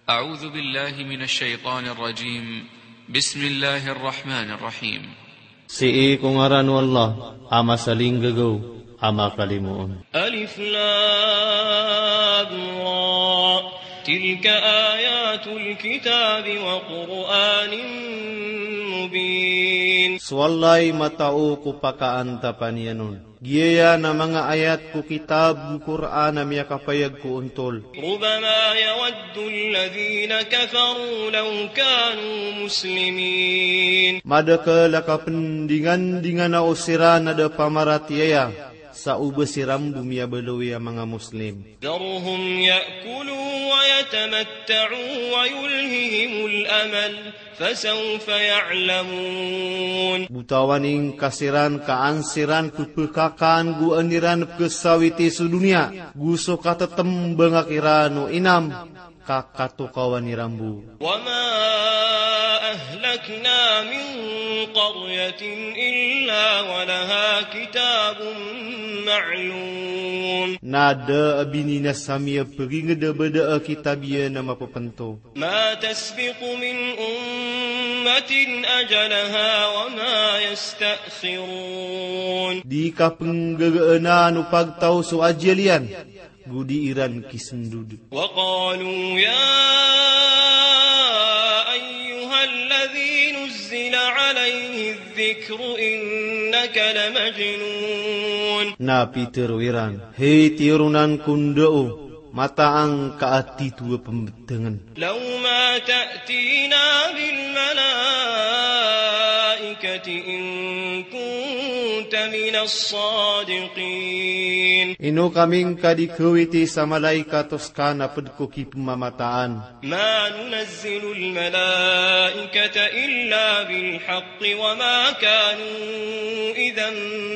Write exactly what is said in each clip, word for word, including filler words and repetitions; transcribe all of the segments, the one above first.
أعوذ بالله من الشيطان الرجيم بسم الله الرحمن الرحيم Si kungaran wallah ama saling gagaw ama kalimuon. Alif Lam Ra Tilka ayatul kitab wa Qur'anin mubin. Swallay matao ku pakaanta panianon. Giya na mga ayat ku kitab Qur'an na miya kapayag ku untol. Rubama yawaddu alladhina kafaru law kanu muslimin. Madakala kapendingan-dingan na usiran na da pamaratiaya sa ubesiram bumia balawi ang mga Muslim. Darhum ya'kulu wa yatamatta'u wa yulhihimul amal fasawfa ya'lamun. Butawaning kasiran kaansiran kupekakan gu aniran kesawiti su dunia guso katatem bangakirano inam kakatukawan ni rambu. Wa ma ahlakna min qaryatin illa wa laha kitabun ma'lum. Nada abinina samia peringada beda kitabia nama pepento. Ma tasbiqu min ummatin ajalaha wa ma yasta'khirun. Di kapenggegeuna pagtau su ajalian gudi iran kisendud. Wa qalu ya ayyuhalladzi nuzzila alayhi adh-dhikru innaka lamajnun. Na Peter wiran, hei tirunan kundao mata ang kaati tua pembetengan. Law ma ta'tina bil malaikati in kunta minas sadiqin. Ino kaming kadikawiti sa malaikatos ka na padkuki pemamataan. Ma nunazzilu al malaikata illa bil haqqi wa ma kanu idhan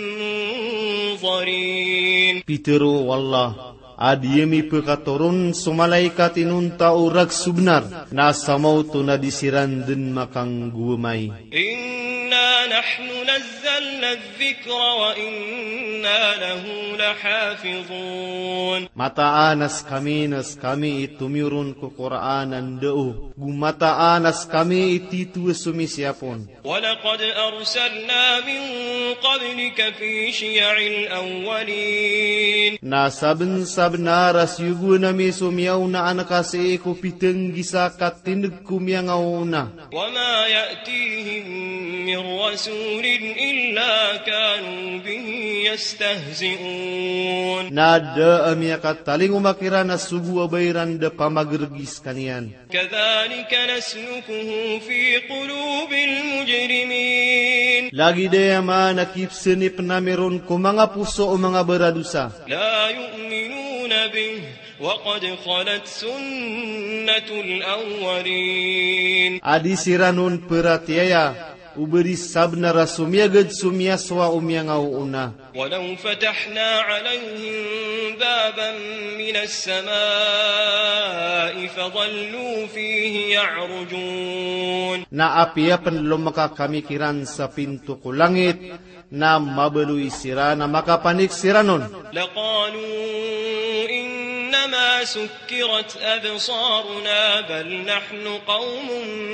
munzarin. Peter wallah adiyemi pekatorun sumalaikat inunta urak subnar na samaw to na disiran din makang guwamay. Inna nahnu nazzalna adh-dhikra wa inna lahu lahafizun. Mataanas kami nas kami itumurun ku Qur'anan dao. Gumataanas kami ititu sumisiapon. Wa laqad arsalna min qablika fi shiya'il awwalin. Nasabn sabnaras yugo na mi sumiyaw na anakasi ko piteng gisa katinag kumyangaw na. Wa ma ya'tihim min rasulin illa kanu bihi yastahzi'un. Nada amya kataling umakira na sugu abayran da pamagergis kanian. Kadhalika naslukuhu fi qulubil mujrimin. Lagi daya man nakipseni penameron ko mga puso o mga beradusa. La yu'minuna bih wa qad khalat sunnatul awwalin. Adi siranon peratiaya uberi sabna rasumiyagad sumiyaswa umyangaw una. ولو فتحنا عليهم بابا من السماء فظلوا فيه يعرجون. Na apiya panlong makakamikiran sa pinto ko langit na mabaluy sira na makapanik siranon. لقالوا إنما سكرت أبصارنا بل نحن قوم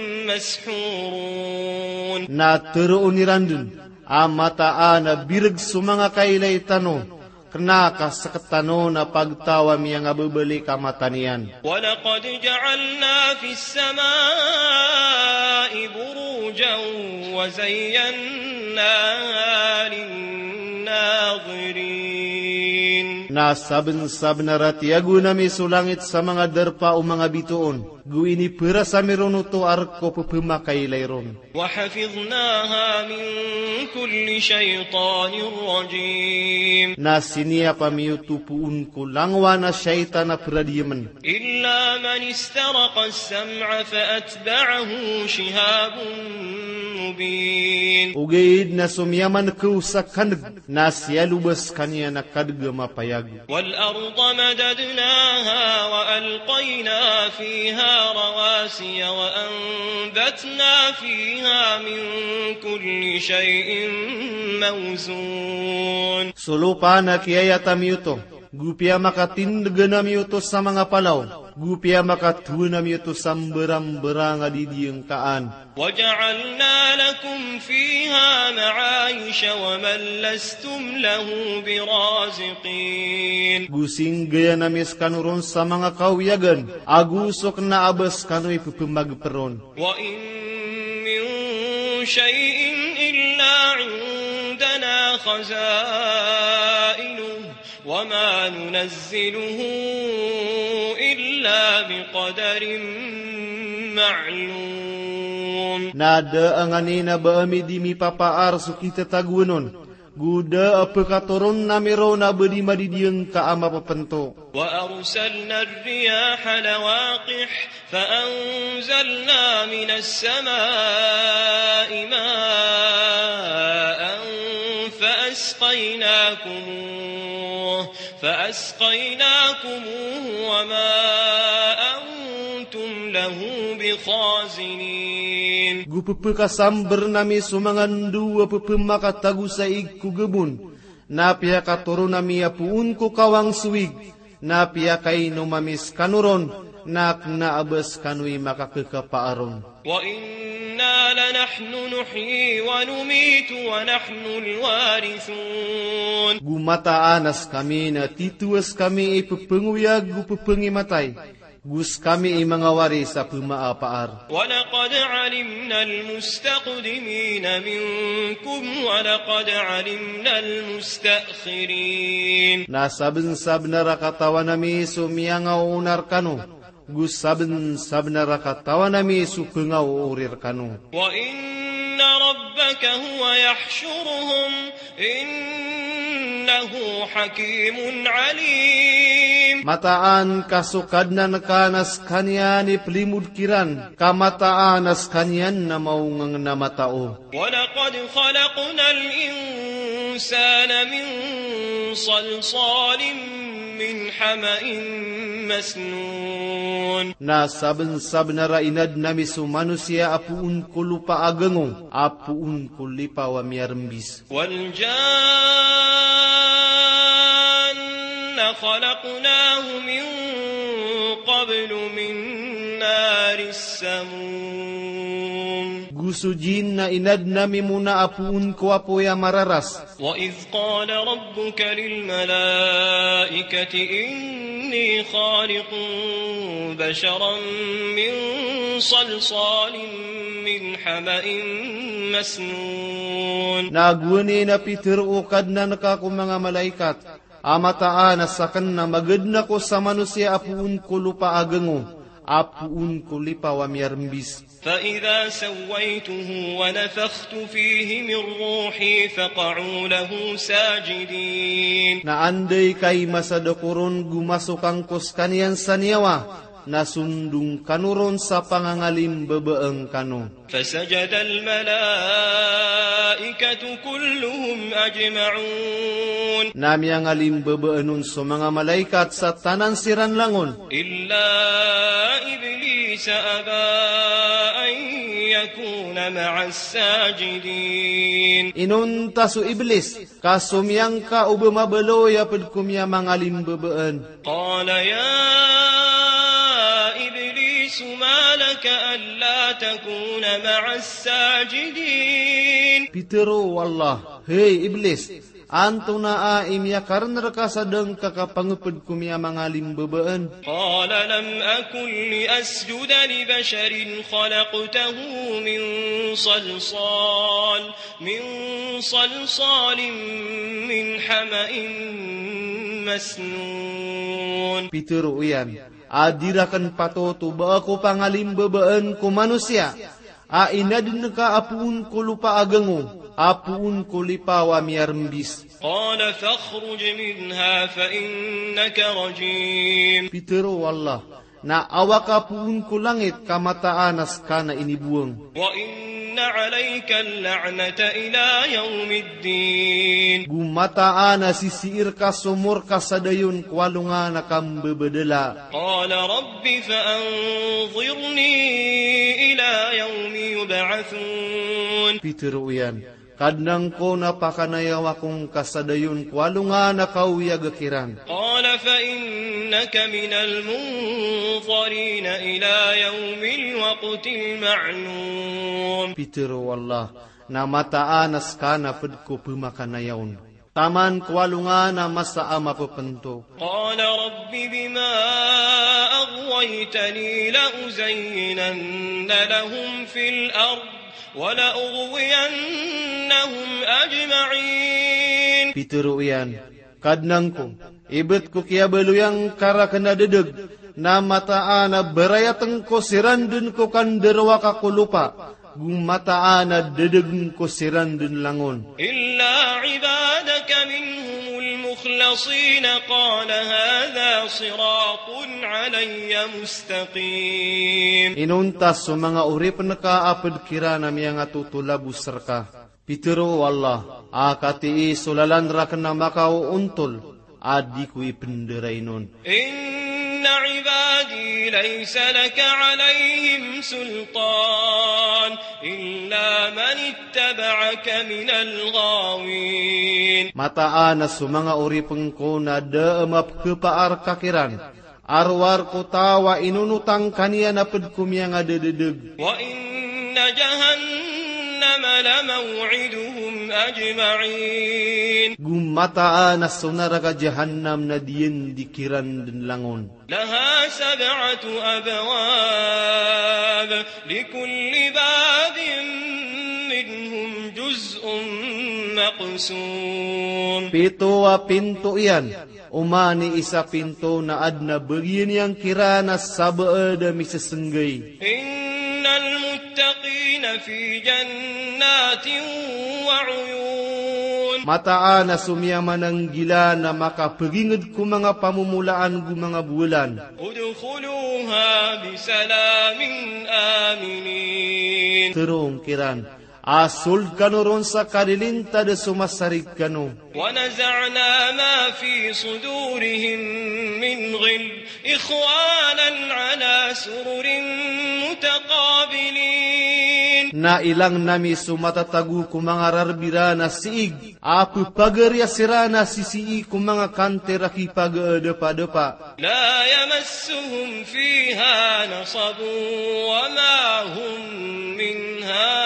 مسحورون. Na teruunirandun amataan na birag sumanga kailay tano, kenaka saketano na pagtawa miya nga bebeli kamatanian. وَلَقَدْ جَعَلْنَا فِي السَّمَاءِ بُرُوجًا وَزَيَّنَّاهَا لِلنَّاظِرِينَ. Nasaben-saben na ratiago na mi sulangit sa mga derpa o mga bituon. Guini pera sa mironuto arko pupumakay layron. وَحَفِظْنَاهَا مِنْ كُلِّ شَيْطَانٍ رَجِيمٍ. Nasinia pamiutupuun ko langwa na syaitan na peradiyaman. إِلَّا مَنِ اسْتَرَقَ السَّمْعَ فَأَتْبَعَهُ شِهَابٌ مُبِينٌ. Ugaid na sumyaman ko sa kanag na siyalubas kanya na kadga mapayag. وَالْأَرْضَ مَدَدْنَاهَا وَأَلْقَيْنَا فِيهَا رَوَاسِيَ وَأَنبَتْنَا فِيهَا مِنْ كُلِّ شَيْءٍ مَوْزُونٍ. Sulupa na kiyaya tamiyuto, gupya makatindaga namiyuto sa mga palaw, Gupia makatuan nami ito samberang-berang adidiyang kaan. وَجَعَلْنَا لَكُمْ فِيهَا مَعَايِشَ وَمَنْ لَسْتُمْ لَهُ بِرَازِقِينَ Gusing gaya nami skanuron sa mga kawiyagan, agusok na abas kano'y pupumagperon. وَإِن مِّن شَيْءٍ إِلَّا عِندَنَا خَزَائِنُهُ وَمَا نُنَزِّلُهُ إِلَّا بِقَدَرٍ مَّعْلُومٍ. Nada ang anina baami di mi papaar so kita tagunon. Guda apa katoron namiro na bedi madidiyang kaama papento. وَأَرْسَلْنَا الرِّيَاحَ لَوَاقِحَ فَأَنزَلْنَا مِنَ السَّمَاءِ مَاءً فَأَسْقَيْنَاكُمُوهُ فَأَسْقَيْنَاكُمُوهُ وَمَا أَنْتُمْ لَهُ بِخَازِنِينَ. Gupupakasamber nami sumangan dua pupumakatagu sa igkugebun. Napia katoro nami apuun ko kawang suwig. Napia kay numamis kanuron. Nak naabas kanui makakakapaaron. وَإِنَّا لَنَحْنُ نُحْيِي وَنُمِيتُ وَنَحْنُ الْوَارِثُونَ. Gumataanas kami na tituas kami ipupunguyag gupupungimatay. Gus kami mga waris sa pumaapaar. وَلَقَدْ عَلِمْنَا الْمُسْتَقْدِمِينَ مِنْكُمْ وَلَقَدْ عَلِمْنَا الْمُسْتَأْخِرِينَ. Nasabensab na rakatawa nami sumiyangaw unar kanu. Gus sabensab na rakatawa nami supungaw urir kanu. وَإِنَّ رَبَّكَ هُوَ يَحْشُرُهُمْ إِنَّهُ حَكِيمٌ عَلِيمٌ. Mataan kasukad na nakanas kanya ni pelimud kiran. Kamataan as kanyan na maungang na matao. وَلَقَدْ خَلَقْنَا الْإِنسَانَ مِنْ صَلْصَالٍ مِنْ حَمَإٍ مَسْنُونٍ. Nasabensab na rainad nami su manusia apuun ko lupa agengong. Apuun ko lipa wa miyarmbis. وَالْجَانَّ خَلَقْنَاهُ مِنْ قَبْلُ مِنْ نَارِ السَّمُومِ. Gusujin na inad nami muna apuun ko apoya mararas. وَإِذْ قَالَ رَبُّكَ لِلْمَلَائِكَةِ إِنِّي خَالِقٌ بَشَرًا مِنْ صَلْصَالٍ مِنْ حَمَإٍ مسنون. Nagwani na Peter ukad na nakako mga malaikat. Amataan asakan na magad na ko sa manusia apuun ko lupa agango. Apuun ko lipa wa miyarmbis. فَإِذَا سَوَّيْتُهُ وَنَفَخْتُ فِيهِ مِنْ رُوحِي فَقَعُوا لَهُ سَاجِدِينَ. Naanday kay masadakuron gumasukang kos kaniyan sa niyawa. Nasundung kanuron sa pangangalim babaeng kano. فَسَجَدَ الْمَلَائِكَةُ كُلُّهُمْ أَجْمَعُونَ. Nami ang alim babaanon sa mga malaikat sa tanan siran langon. إِلَّا إِبْلِيسَ أَبَى أَنْ يَكُونَ مَعَ السَّاجِدِينَ. Inunta su iblis, kasumyang ka ubamabaloy apad kumya mga alim babaan. قَالَ يَا مَا لَكَ أَلَّا تَكُونَ مَعَ السَّاجِدِينَ. Pitero wallah, hey iblis, anto na aim ya karna kasadang kakapangupad kumya mga limbabaan. قَالَ لَمْ أَكُنْ لِأَسْجُدَ لِبَشَرٍ خَلَقْتَهُ مِنْ صَلْصَالٍ مِنْ صَلْصَالٍ مِنْ حَمَإٍ مسنون. Pitero uyan. Adirakan patoto ba ako pangalimbabaan ko manusia. A inadin ka apuun ko lupa agango. Apuun ko lipawa miyarmbis. قَالَ فَاخْرُجْ مِنْهَا فَإِنَّكَ رَجِيمٌ. Pitero wallah, na awak apuun ko langit kamataanas ka na inibuang. وَإِنَّ عَلَيْكَ اللَّعْنَةَ إِلَى يَوْمِ الدِّينِ. Gumataan na sisiir ka sumur ka sa dayon kwalunga na kambebedela. قَالَ رَبِّ فَأَنظِرْنِي إِلَى يَوْمِ يُبْعَثُونَ. Peter uyan, kadnang ko napakanayaw akong kasadayon kwalunga na kauyagakiran. قَالَ فإنك من المنظرين إلى يوم الوقت المعلوم. Peter wallah na mataanas kana pedko pemakanayaon. Taman kualungan na masa ama pepento. قال رب بما أغويتني لأزينن لهم في الأرض ولأغوينهم أجمعين. Peter uyan kadnang ko ibet ko kia beluyang kara kena dedeg na mataana berayateng ko sirandun ko kanderwa ka kulupa gum mataana dedeg ko sirandun langon إلا عبادك منهم المخلصين قال هذا صراط علي مستقيم. inuntas so mga uri peneka aped kira na miyang atutulabu serka Pitero Allah akati sulalan rakna makau untul adiku ipenderainun. إن عبادي ليس لك عليهم سلطان إلا من اتبعك من الغاوين. Mataan na sumanga uri pengkona deemap kepaar kakiran. Arwar kutawa inunutang kaniya na pedkum yang ada dedeg. وإن جهنم لموعدهم أجمعين. Gumataan na sunaraga jahannam na diyen dikiran den langon. لها سبعة أبواب لكل باب منهم جزء مقسوم. Pito wa pinto iyan. Umani isa pinto na adna bagian yang kirana sabaada misesenggay. إن المتقين في جنات وعيون. Mataan na sumiyaman ng gila na makapagingad ko mga pamumulaan ko mga bulan. ادخلوها بسلام آمنين. Terong kiran, asul kanuron sa kadilinta de sumasarig kanu. ونزعنا ما في صدورهم من غل إخوانا على سرر متقابلين. Na ilang nami sumatatagu ko mga rarbira na siig. Apu pagarya sirana sisii ko mga kantera kipag-depa-depa. لا يمسهم فيها نصب وما هم منها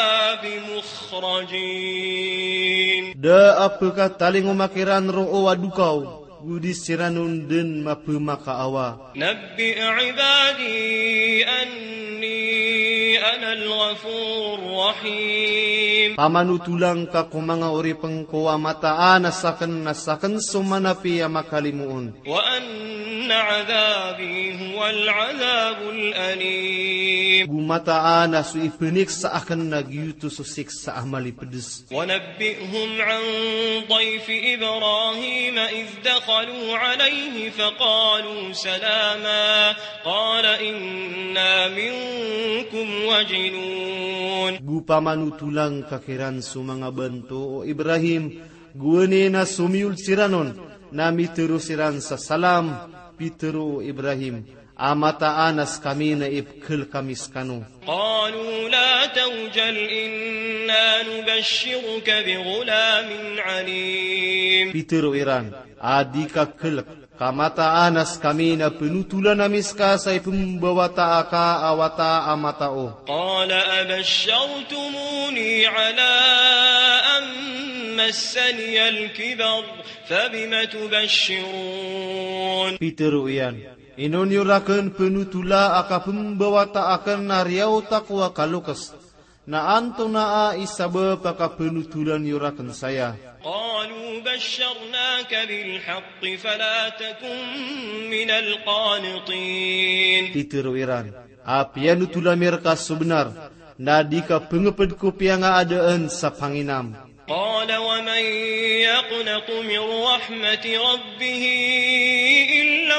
بمخرجين. Da apakah taling umakiran ro'o wadukau. Gudis siranun den mapumaka-awa. نبئ عبادي أني أنا الغفور الرحيم. Pamanutulang ka kung mga uri pengkuwa mataan nasakan nasakan sumanapi ya makalimuon. وأن عذابي هو العذاب الأليم. Gumataan na suipinik sa akan nagyuto susik sa amali pedes. ونبئهم عن ضيف إبراهيم إذ دخلوا عليه فقالوا سلاما قال إنا منكم وجلون. Gupamanutulang kakiran su mga banto o Ibrahim. Guwani na sumiul siranon. Nami terusiran sa salam. Pitero Ibrahim. Amataanas kami na ipkel kamis kanu. قالوا لا توجل إنا نبشرك بغلام عليم. Pitero Iran. Adika kelak. Kamataanas kami na penutulan namis ka sa ipumbawa taaka awata amatao. قال أبشرتموني على أن مسني الكبر فبم تبشرون. Pitero iyan. Inunyurakan penutula aka pembawa taakan nariau takwa kalukas. Na anto na a isabe paka penutulan yurakan saya. قالوا بشرناك بالحق فلا تكن من القانطين. Pitero Iran. Apian utula mereka sebenar. Nadika pengeped kupianga adaan sa panginam. قال ومن يقنط من رحمة ربه إلا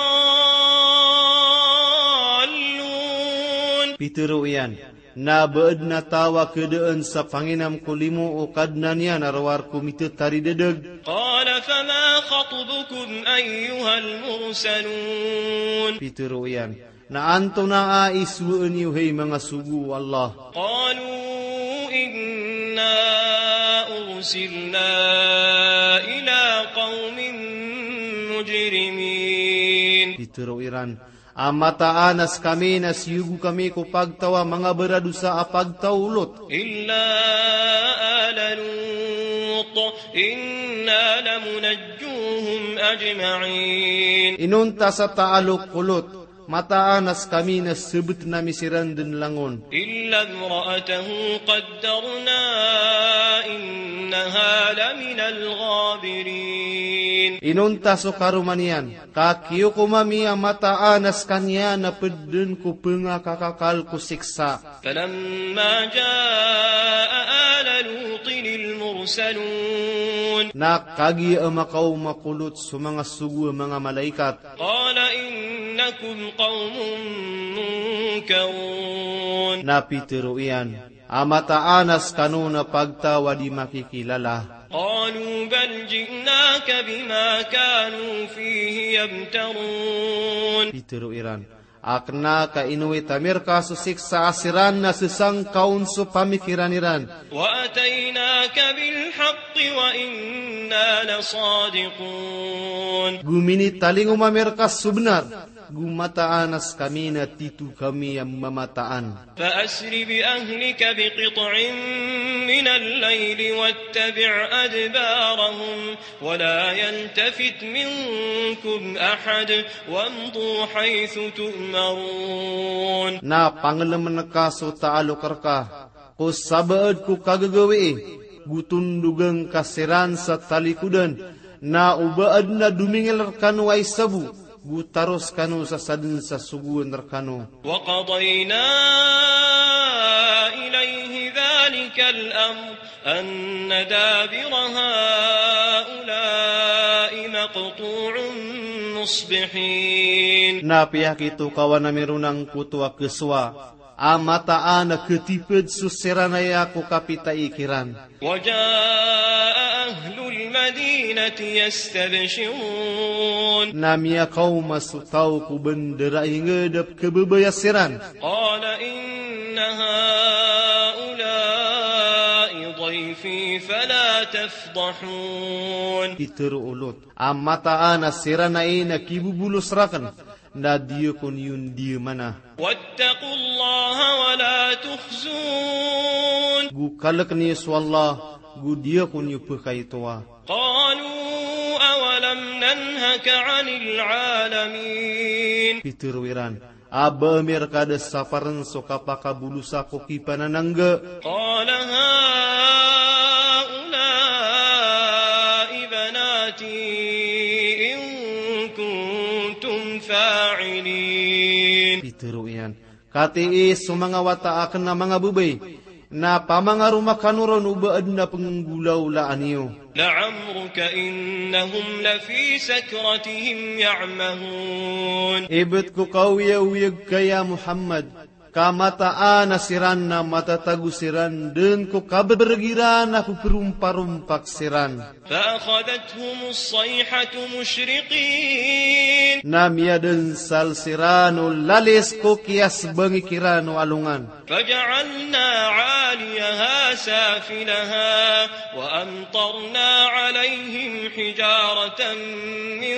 الضالون. Pitero iyan. Na beed na tawa kedaan sa panginam kulimu o kadnanya narawar kumite tari dedeg. قال فما خطبكم أيها المرسلون. Pitero iyan. Na anto na a isuun yuhay mga sugu Allah. قالوا إنا أرسلنا إلى قوم مجرمين. Piteruiran, amataanas kami na siyugo kami ko pagtawa mga beradusa apagtaulot. Illa ala Lut, inna lamunajjuhum ajma'in. Inunta sa taalok kulot, mataanas kami na sebut na misiran din langon. Illa imra'atahu qaddarna innaha laminal ghabirin. Inunta so karumanian, kakiyo kumami ang mataanas kanya na pedun ko penga kakakal ko siksa. Falamma jaa ala Lutin al-mursalun, Nakagi amakaw makulot sa mga sugo mga malaikat. qala innakum qawmun munkarun. Napitiruian, amataanas kanuna pagtawa di makikilala. قالوا بل جئناك بما كانوا فيه يمترون. Pitiruiran, akna ka inuwi tamir ka susiksa asiran na sisang kaun so pamikiraniran. وأتيناك بالحق وإنا لصادقون. Gumini taling umamir ka subnar, gumataanas kami na titu kami ang mamataan. فأسر بأهلك بقطع من الليل واتبع أدبارهم ولا يلتفت منكم أحد وامضوا حيث تؤمرون. Na pangalaman ka so taalokar ka, ko sabaad ko kagagawi, gutundugang kasiran sa talikudan, na ubaad na dumingil kanu ay sabu, gutaros kanu sa sadin sa suguan kanu. وقضينا إليه ذلك الأمر أن دابر هؤلاء مقطوع مصبحين. Napiyak ito kawan na merunang kutuwa keswa, amataan na ketipid susiranaya ko kapita ikiran. وجاء أهل المدينة يستبشرون. Namia kau masutaw ko bendera ingedap kebebayasiran. قال إن هؤلاء ضيفي فلا تفضحون. Iteruulot, amataan na siranay na kibubulus rakan, na diyo kun yun diyo mana. واتقوا الله ولا تخزون. Gu kalak ni Allah, gu diyo kun yu pekaituwa. قالوا أولم ننهك عن العالمين. Piteruiran, aba mir kada saparan so kapaka bulusa ko kipananangga. قال هؤلاء بناتي إن كنتم فاعلين. Piteruian, katiis so mga wataakan na mga bubay, na pamangaruma kanuron ubaad na penggulaw laan niyo. لعمرك إنهم لفي سكرتهم يعمهون. Ibet ko kawiyaw-wiyag kaya Muhammad, kamataan na siran na matatagusiran, den ko kabergiran ako perumpa-rumpak siran. فأخذتهم الصيحة مشرقين. Namiyadan sal sirano lalis ko kiyas bangikirano alungan. فجعلنا عاليها سافلها وأمطرنا عليهم حجارة من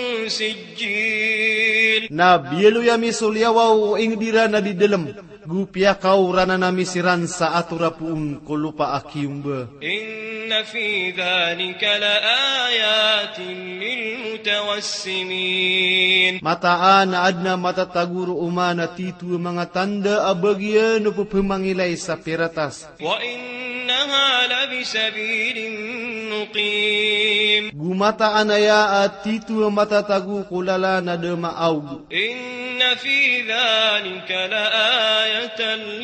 سجيل. Na bielo yami sulyawaw ing dira na di dalam, gupya kau rana nami siran sa aturapuun ko lupa akiyumba. إن في ذلك لآيات للمتوسمين. Mataan na adna matataguro umana titu mga tanda abagyan o pupumangilay sa piratas. وإنها لبسبيل مقيم. Gumataan aya at titu matatagu kulala na demaaw. إن في ذلك لآية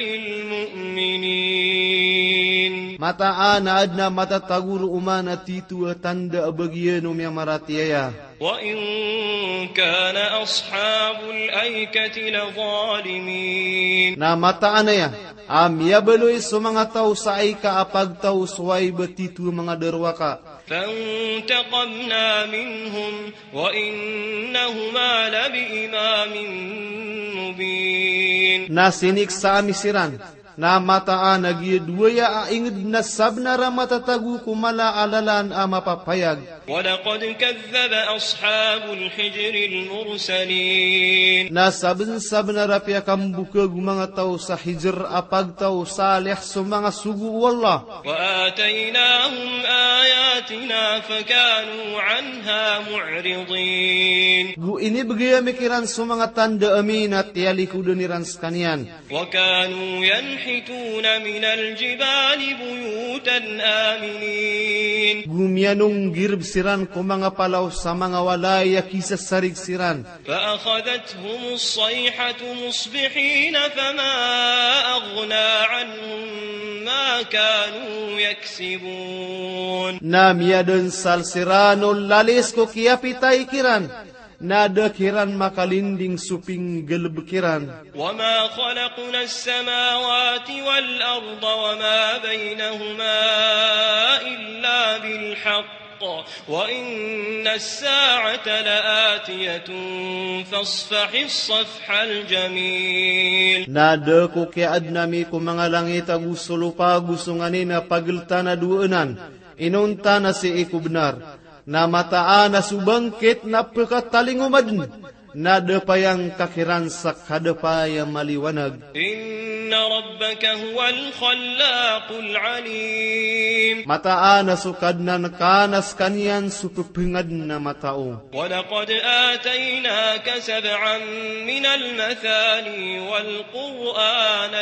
للمؤمنين. Mataan na adna matataguro umana titu tanda abagyan o miya maratiyaya. وإن كان أصحاب الأيكة لظالمين. Na mataan na ya, amya baloy sa mga tao sa ay kaapagtaw suway batitu mga derwaka. فانتقمنا منهم وإنهما لبإمام مبين. Na sinik sa amisiran, na mataan agi duya aingid na sabnara matatagu kumala alalan ama papayag. ولقد كذب أصحاب الحجر المرسلين Na sabn sabnara pia kambukag mga tao sa hijr apag tao salih sa mga sugu wallah. وآتيناهم آياتنا فكانوا عنها معرضين Gu ini bagaya mikiran sa mga tanda amin at tialikudan skanian. وكانوا ينحتون من الجبال بيوتا آمنين Gumianong girb siran ko mga palaw sa mga walaya kisa sarig siran. فأخذتهم الصيحة مصبحين فما أغنى عنهم ما كانوا يكسبون Na miadon sal sirano lalis ko kiapitay kiran. Na dakiran makalinding suping gelbekiran. وما خلقنا السماوات والأرض وما بينهما إلا بالحق وإن الساعة لآتية فاصفح الصفح الجميل Nada ko kiad nami ko mga langit agusto lupa gusto nga ni na pagelta na duunan. Inunta na si ikubnar. Na mataan na subangkit na pagkataling umadn. Nada pa yang kakiran sa kadapaya maliwanag. إن ربك هو الخلاق العليم Mataan na sukad na nakanas kanyan supupingad na matao. ولقد آتيناك سبعا من المثاني والقرآن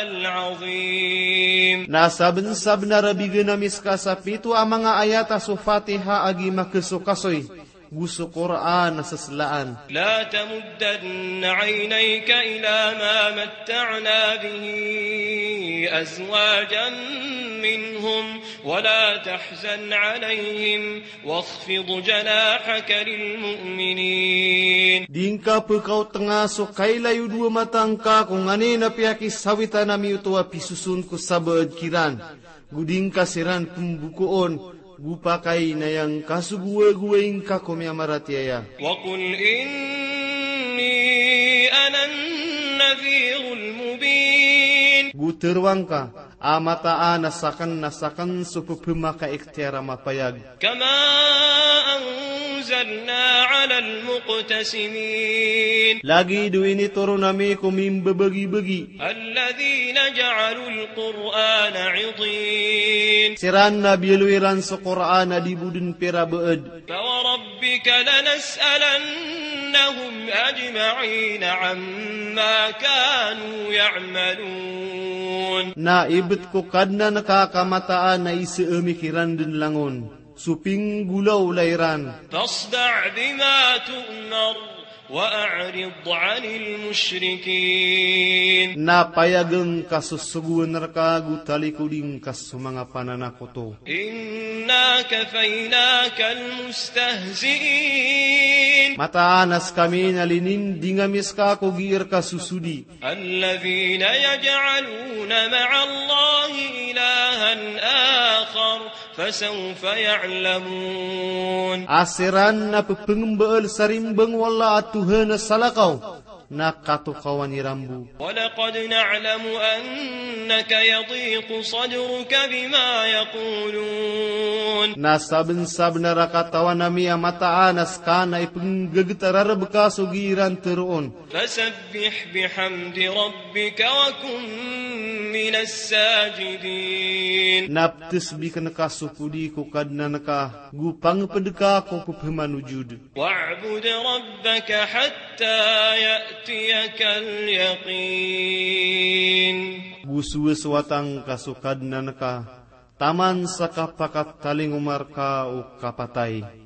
العظيم Nasabensab na rabigan na miska sa pito ang mga ayata sa Fatiha agi makisukasoy. Gusto Quran na saslaan. لا تمدن عينيك إلى ما متعنا به أزواجا منهم ولا تحزن عليهم واخفض جناحك للمؤمنين Dingka pekaw tengah so kailayo dua matangka kung ani na piyaki sawita nami utuwa pisusun ko sabad kiran. Gudingka siran pembukuon. Gupakay na yang kasuguwa-guwaing kakumya maratiaya. وقل إني أنا النذير المبين Guterwang ka, amataan nasakan nasakan supupuma ka iktera mapayag. كما أنزلنا على المقتسمين Lagi do ini turo nami kumimbabagi-bagi. الذين جعلوا القرآن عضين Siran na biluiran sa Quran na dibudin pera beed. فوربك لنسألنهم أجمعين عما كانوا يعملون Na ibet ko kadna nakakamataan na isiumikiran din langon. Suping gulaw layran. فاصدع بما تؤمر وأعرض عن المشركين Napayagang kasusuguan narka gutalikuding kasumanga pananakoto. إنا كفيناك المستهزئين Mataanas kami nalinin dingamis ka kugir kasusudi. الذين يجعلون مع الله إلها آخر فسوف يعلمون Asiran na pepengembal sarimbang wala atuhan na salakaw. Nakatukawan irambu. ولقد نعلم أنك يضيق صدرك بما يقولون Nasabensab na rakatawan nami ang mataanas ka na ipenggagitararab ka sugiran teroon. فسبح بحمد ربك وكن من الساجدين Naptisbi ka nakasupudi ko kadna naka gupang pedeka ko pupamanujud. واعبد ربك حتى يأتيك اليقين Gusuwas watang kasukad na naka taman sa kapakat taling umar ka o kapatay.